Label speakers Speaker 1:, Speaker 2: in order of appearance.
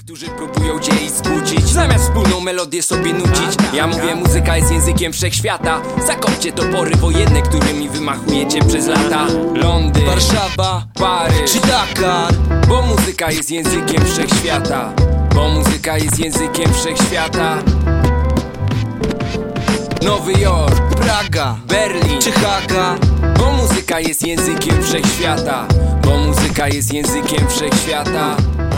Speaker 1: którzy próbują dzieli skłócić, zamiast wspólną melodię sobie nucić. Ja mówię, muzyka jest językiem wszechświata. Zakopcie topory wojenne, którymi wymachujecie przez lata. Londyn,
Speaker 2: Warszawa,
Speaker 1: Paryż
Speaker 2: czy Dakar.
Speaker 1: Bo muzyka jest językiem wszechświata. Bo muzyka jest językiem wszechświata. Nowy Jork,
Speaker 2: Praga,
Speaker 1: Berlin
Speaker 2: czy Haga.
Speaker 1: Bo muzyka jest językiem wszechświata. Bo muzyka jest językiem wszechświata.